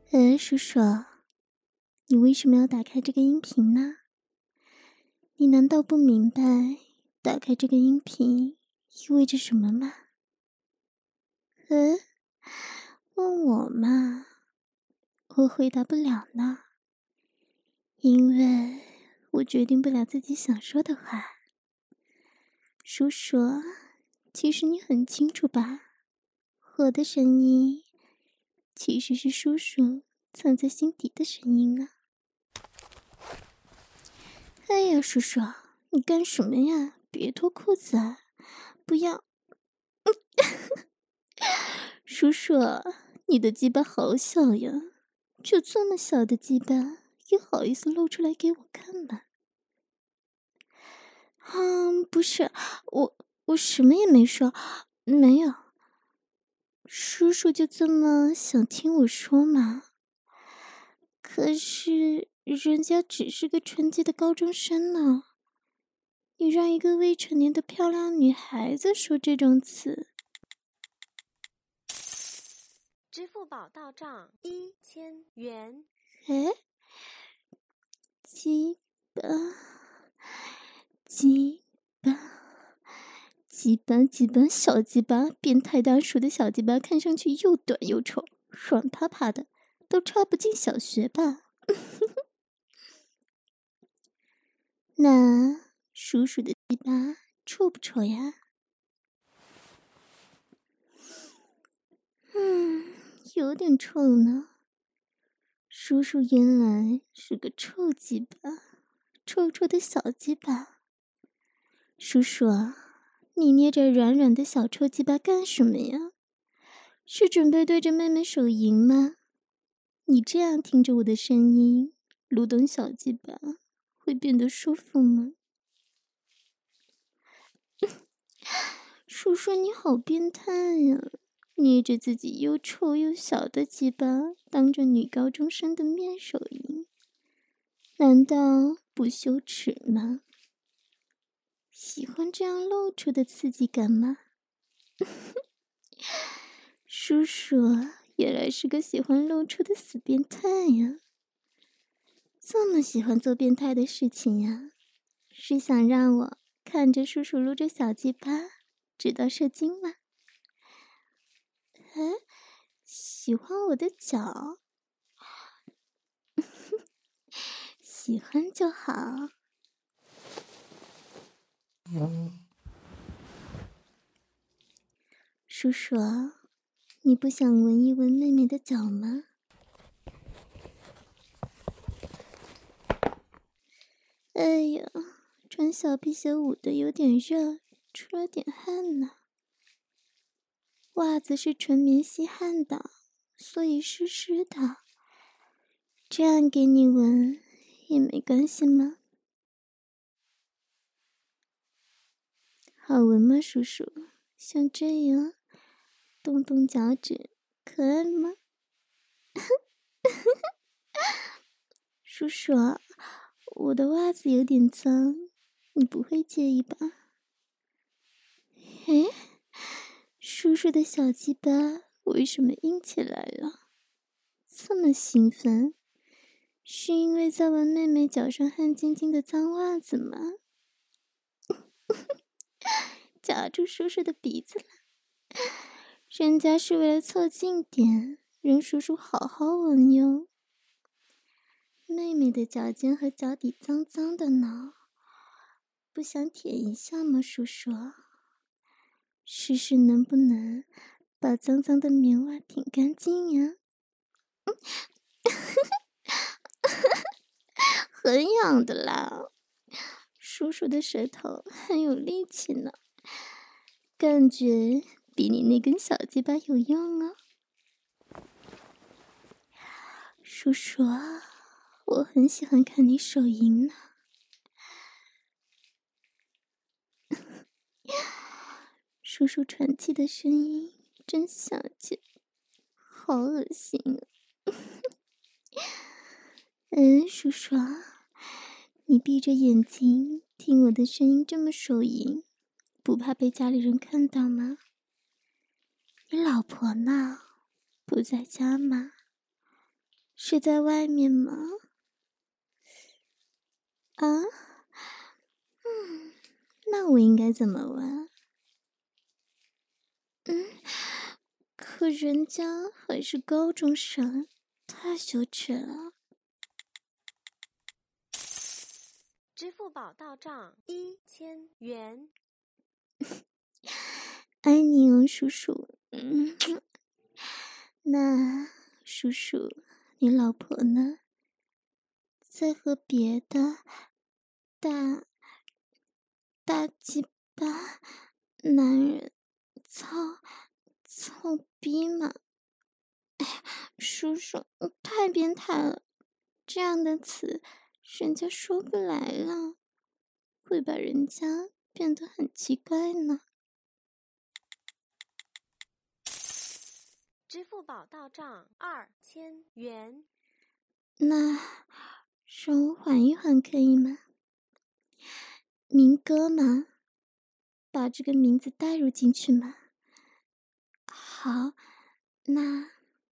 叔叔，你为什么要打开这个音频呢？你难道不明白打开这个音频意味着什么吗？问我嘛，我回答不了呢，因为我决定不了自己想说的话。叔叔，其实你很清楚吧，我的声音其实是叔叔藏在心底的声音啊。哎呀，叔叔，你干什么呀？别脱裤子啊！不要！叔叔，你的鸡巴好小呀，就这么小的鸡巴，也好意思露出来给我看吗？不是，我什么也没说，没有。叔叔就这么想听我说嘛？可是人家只是个纯洁的高中生呢，你让一个未成年的漂亮女孩子说这种词。 支付宝到账1000元。 鸡巴，鸡巴，鸡巴，鸡巴，小鸡巴，变态大叔的小鸡巴看上去又短又丑，软趴趴的，都插不进小学吧？那叔叔的鸡巴臭不臭呀？有点臭呢。叔叔原来是个臭鸡巴，臭臭的小鸡巴。叔叔啊，你捏着软软的小臭鸡巴干什么呀？是准备对着妹妹手淫吗？你这样听着我的声音，蠕动小鸡巴会变得舒服吗？叔叔你好变态呀！捏着自己又臭又小的鸡巴，当着女高中生的面手淫，难道不羞耻吗？喜欢这样露出的刺激感吗？叔叔原来是个喜欢露出的死变态呀！这么喜欢做变态的事情呀？是想让我看着叔叔撸着小鸡巴，直到射精吗？喜欢我的脚？喜欢就好。叔叔，你不想闻一闻妹妹的脚吗？哎呀，穿小皮鞋捂得有点热，出了点汗呢。袜子是纯棉吸汗的，所以湿湿的。这样给你闻也没关系吗？好闻吗，叔叔？像这样动动脚趾，可爱吗？叔叔，我的袜子有点脏，你不会介意吧？叔叔的小鸡巴为什么硬起来了？这么兴奋，是因为在闻妹妹脚上汗津津的脏袜子吗？夹住叔叔的鼻子了，人家是为了凑近点，让叔叔好好闻哟。妹妹的脚尖和脚底脏脏的呢，不想舔一下吗，叔叔？试试能不能把脏脏的棉袜舔干净呀？很痒的啦，叔叔的舌头很有力气呢，感觉比你那根小鸡巴有用哦。叔叔啊，我很喜欢看你手淫呢。叔叔喘气的声音真小气，好恶心啊！叔叔啊，你闭着眼睛听我的声音这么手淫，不怕被家里人看到吗？你老婆呢？不在家吗？ 是在外面吗？啊？那我应该怎么玩？可人家还是高中生，太羞耻了。 支付宝到账1000元。 爱你哦，叔叔。那叔叔，你老婆呢？在和别的大鸡巴男人操逼吗？叔叔，你太变态了！这样的词，人家说不来了，会把人家变得很奇怪呢。 支付宝到账2000元。 那让我缓一缓可以吗？明哥嘛，把这个名字带入进去嘛。好，那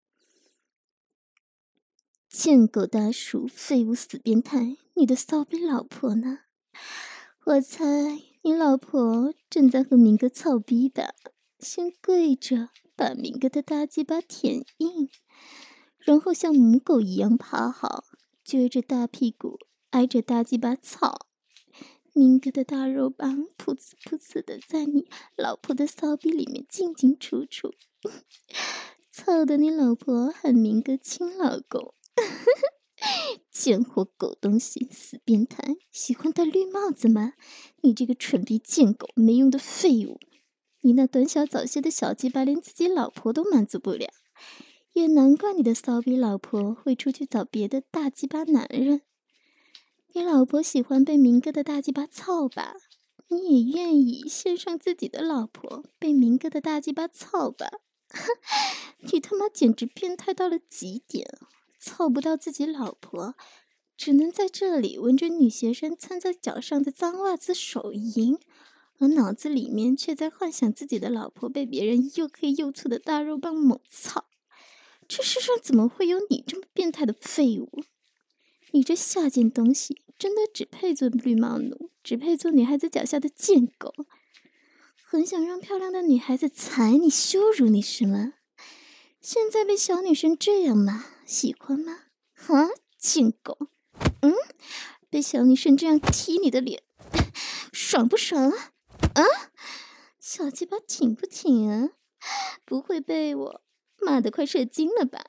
贱狗大叔，废物死变态，你的骚逼老婆呢？我猜你老婆正在和明哥操逼吧？先跪着把明哥的大鸡巴舔硬，然后像母狗一样趴好，撅着大屁股挨着大鸡巴操。明哥的大肉棒噗呲噗呲的在你老婆的骚逼里面进进出出，操得你老婆喊明哥亲老公。贱货狗东西，死变态，喜欢戴绿帽子吗？你这个蠢逼贱狗，没用的废物！你那短小早泄的小鸡巴连自己老婆都满足不了，也难怪你的骚逼老婆会出去找别的大鸡巴男人。你老婆喜欢被明哥的大鸡巴操吧？你也愿意献上自己的老婆被明哥的大鸡巴操吧？你他妈简直变态到了极点！操不到自己老婆，只能在这里闻着女学生穿在脚上的脏袜子手淫，而脑子里面却在幻想自己的老婆被别人又黑又粗的大肉棒猛操。这世上怎么会有你这么变态的废物？你这下贱东西，真的只配做绿帽奴，只配做女孩子脚下的贱狗。很想让漂亮的女孩子踩你、羞辱你是吗？现在被小女生这样骂，喜欢吗？啊，贱狗！被小女生这样踢你的脸，爽不爽啊？啊，小鸡巴挺不挺啊？不会被我骂得快射精了吧？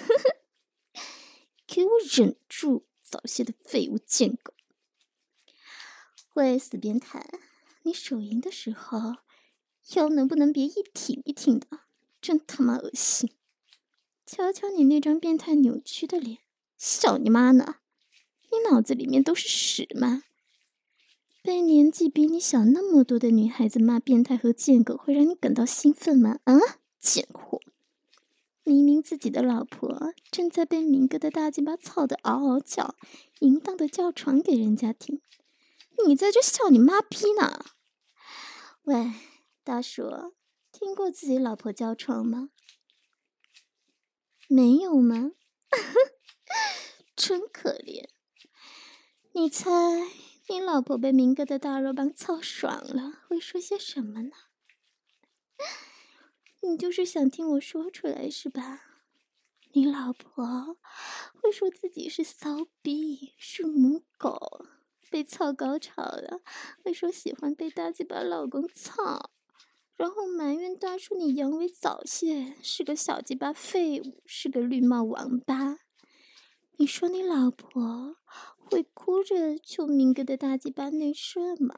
给我忍住，早泄的废物贱狗！喂，死变态，你手淫的时候腰能不能别一挺一挺的？真他妈恶心！瞧瞧你那张变态扭曲的脸，笑你妈呢！你脑子里面都是屎吗？被年纪比你小那么多的女孩子骂变态和贱狗，会让你感到兴奋吗？啊，贱货！明明自己的老婆正在被明哥的大鸡巴操得嗷嗷叫，淫荡的叫床给人家听，你在这笑你妈逼呢！喂，大叔，听过自己老婆叫床吗？没有吗？真可怜。你猜你老婆被明哥的大肉棒操爽了，会说些什么呢？你就是想听我说出来是吧？你老婆会说自己是骚逼，是母狗，被操高潮了，会说喜欢被大鸡巴老公操，然后埋怨大叔你阳痿早泄，是个小鸡巴废物，是个绿帽王八。你说你老婆会哭着求明哥的大鸡巴内射吗？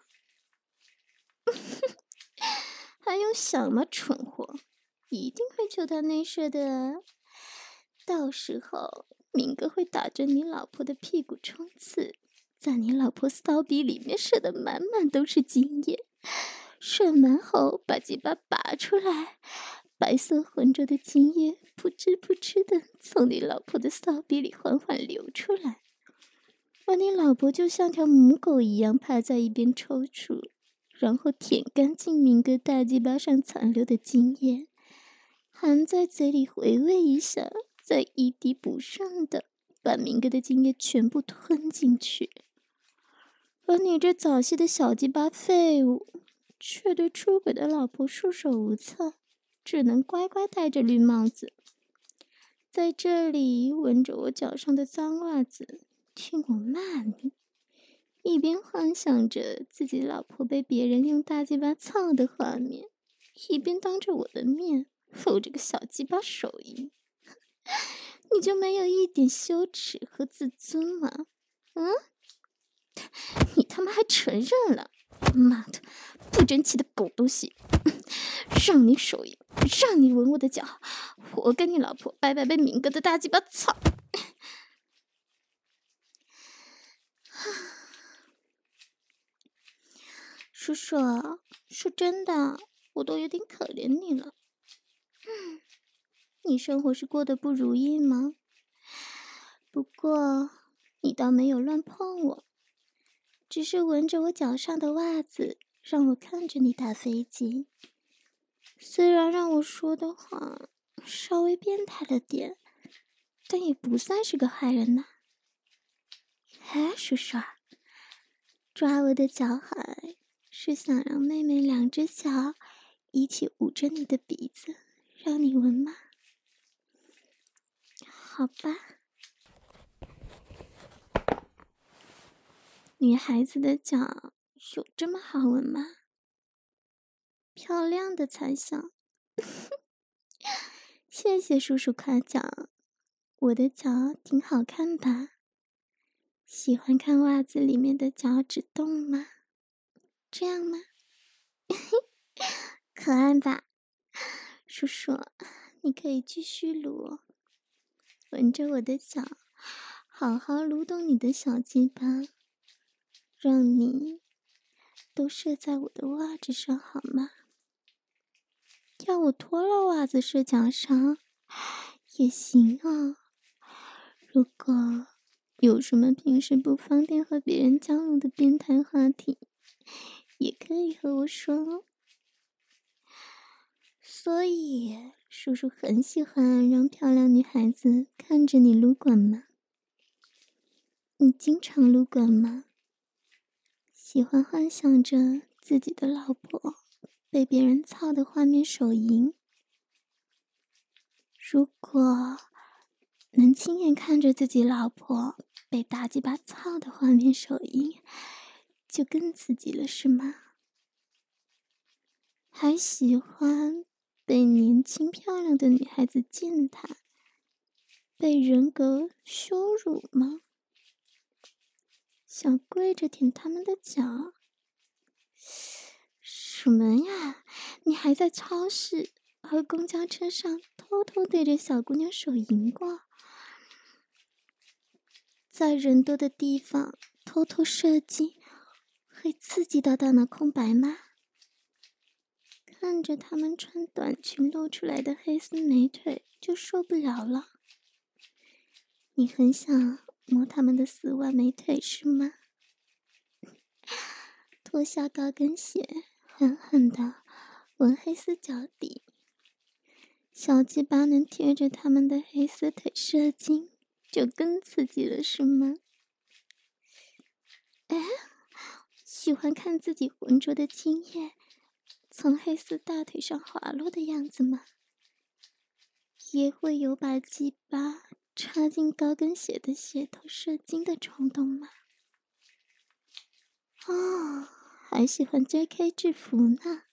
还用想吗，蠢货！一定会求他内射的。到时候明哥会打着你老婆的屁股冲刺，在你老婆骚逼里面射得满满都是精液，射满后把鸡巴拔出来，白色浑浊的精液扑哧扑哧的从你老婆的骚逼里缓缓流出来，而你老婆就像条母狗一样趴在一边抽搐，然后舔干净明哥大鸡巴上残留的精液，含在嘴里回味一下， 再一滴不剩的把明哥的精液全部吞进去。而你这早泄的小鸡巴废物，却对出轨的老婆束手无策，只能乖乖戴着绿帽子，在这里闻着我脚上的脏袜子，听我骂你，一边幻想着自己老婆被别人用大鸡巴操的画面，一边当着我的面露着个小鸡巴手淫。你就没有一点羞耻和自尊吗？你他妈还承认了！妈的，不争气的狗东西！让你手淫，让你闻我的脚，我跟你老婆白白被明哥的大鸡巴操！叔叔，说真的，我都有点可怜你了。你生活是过得不如意吗？不过你倒没有乱碰我，只是闻着我脚上的袜子，让我看着你打飞机。虽然让我说的话稍微变态了点，但也不算是个坏人呐。哎，叔叔，抓我的脚踝是想让妹妹两只脚一起捂着你的鼻子，让你闻吗？好吧。女孩子的脚有这么好闻吗？漂亮的才像。谢谢叔叔夸奖，我的脚挺好看吧？喜欢看袜子里面的脚趾动吗？这样吗？可爱吧？叔叔，你可以继续撸，闻着我的脚，好好撸动你的小鸡巴，让你都射在我的袜子上好吗？要我脱了袜子射脚上也行啊。如果有什么平时不方便和别人交流的变态话题，也可以和我说哦。所以叔叔很喜欢让漂亮女孩子看着你撸管吗？你经常撸管吗？喜欢幻想着自己的老婆被别人操的画面手淫？如果能亲眼看着自己老婆被大鸡巴操的画面手淫，就更刺激了是吗？还喜欢被年轻漂亮的女孩子践踏，被人格羞辱吗？想跪着舔他们的脚？什么呀？你还在超市和公交车上偷偷对着小姑娘手淫过？在人多的地方偷偷射精，会刺激到大脑空白吗？看着他们穿短裙露出来的黑丝美腿就受不了了。你很想摸他们的丝袜美腿是吗？脱下高跟鞋，狠狠地闻黑丝脚底，小鸡巴能贴着他们的黑丝腿射精，就更刺激了是吗？哎，喜欢看自己浑浊的精液从黑丝大腿上滑落的样子吗？也会有把鸡巴插进高跟鞋的鞋头射精的冲动吗？哦，还喜欢 JK 制服呢。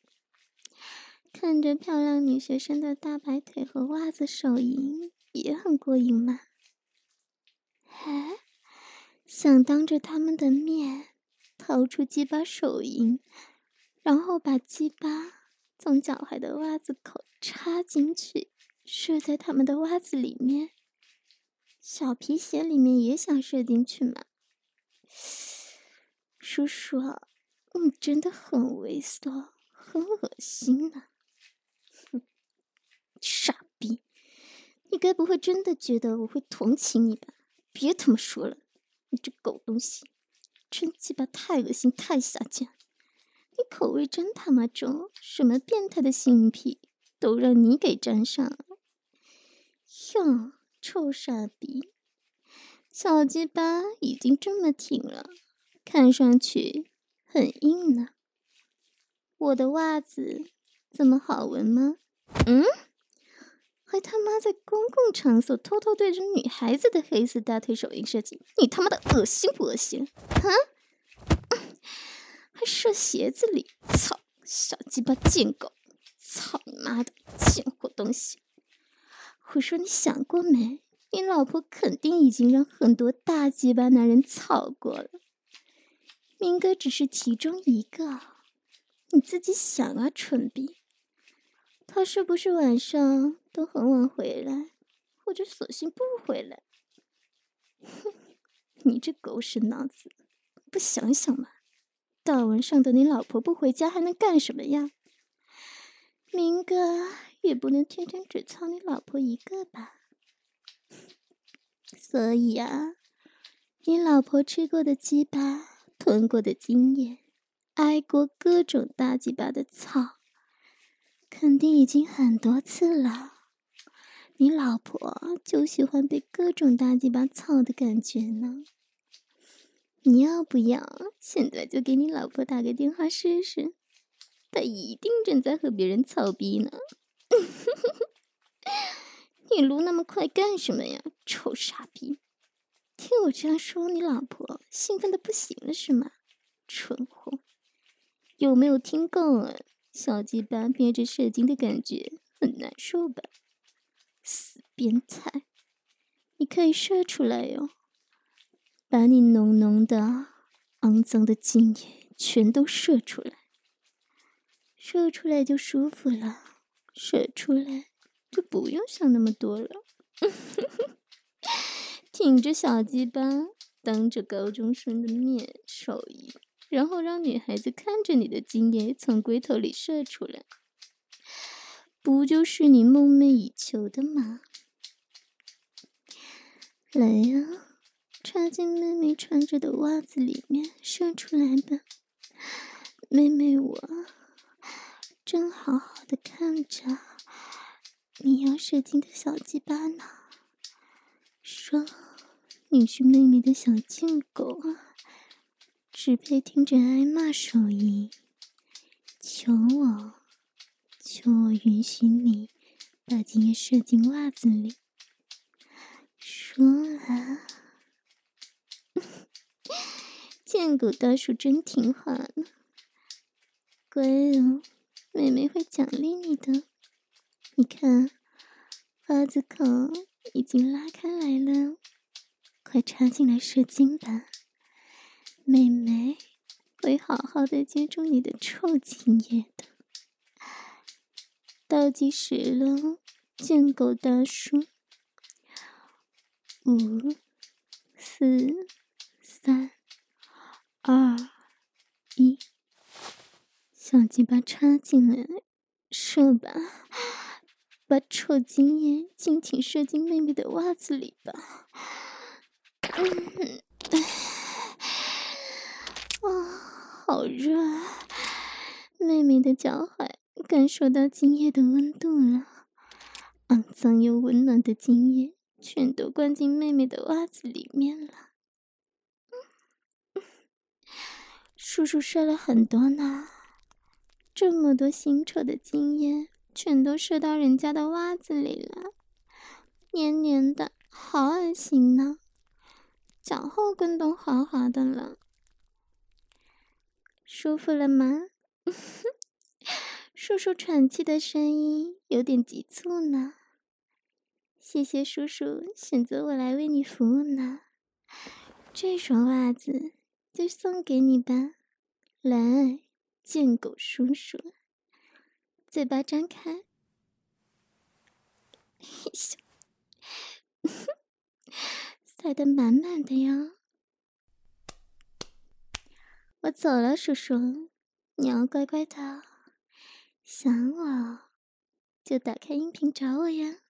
看着漂亮女学生的大白腿和袜子手淫也很过瘾吗？哎，想当着他们的面掏出鸡巴手淫，然后把鸡巴从脚踝的袜子口插进去，射在他们的袜子里面，小皮鞋里面也想射进去吗？叔叔，你真的很猥琐，很恶心啊！傻逼，你该不会真的觉得我会同情你吧？别他妈说了，你这狗东西，真鸡巴太恶心，太下贱！你口味真他妈重，什么变态的性癖都让你给沾上了。 哟，臭傻逼，小鸡巴已经这么挺了，看上去很硬呢。我的袜子这么好闻吗？还他妈在公共场所偷偷对着女孩子的黑色大腿手淫射精，你他妈的恶心不恶心？还射鞋子里，操，小鸡巴贱狗，操你妈的贱货东西！我说你想过没？你老婆肯定已经让很多大鸡巴男人操过了，明哥只是其中一个。你自己想啊，蠢逼！他是不是晚上都很晚回来，或者索性不回来？哼，你这狗屎脑子，不想想吗？大晚上的你老婆不回家还能干什么呀？明哥也不能天天只操你老婆一个吧？所以啊，你老婆吃过的鸡巴，吞过的精液，挨过各种大鸡巴的操，肯定已经很多次了。你老婆就喜欢被各种大鸡巴操的感觉呢。你要不要现在就给你老婆打个电话试试？她一定正在和别人操逼呢。你撸那么快干什么呀，臭傻逼！听我这样说，你老婆兴奋的不行了是吗？蠢货，有没有听够啊？小鸡巴憋着射精的感觉很难受吧？死变态！你可以射出来哟，把你浓浓的、肮脏的精液全都射出来，射出来就舒服了，射出来就不用想那么多了。挺着小鸡巴，当着高中生的面手淫，然后让女孩子看着你的精液从龟头里射出来，不就是你梦寐以求的吗？来呀，插进妹妹穿着的袜子里面射出来吧，妹妹我正好好的看着你要射精的小鸡巴呢。说你是妹妹的小贱狗啊，只配听着挨骂手淫。求我允许你把精液射进袜子里。说啊，贱狗大叔真听话呢，乖哦，妹妹会奖励你的。你看，袜子口已经拉开来了，快插进来射精吧，妹妹会好好的接住你的臭精液的。倒计时了，贱狗大叔，5、4、3、2、1，小鸡巴插进来，射吧，把臭精液尽情射进妹妹的袜子里吧。好热啊！妹妹的脚踝感受到精液的温度了，肮脏又温暖的精液全都灌进妹妹的袜子里面了。叔叔射了很多呢，这么多腥臭的精液全都射到人家的袜子里了，黏黏的，好恶心呢。脚后跟都滑滑的了，舒服了吗？叔叔喘气的声音有点急促呢。谢谢叔叔选择我来为你服务呢，这双袜子就送给你吧。来，贱狗叔叔，嘴巴张开，嘿咻，塞得满满的哟。我走了，叔叔，你要乖乖的，想我就打开音频找我呀。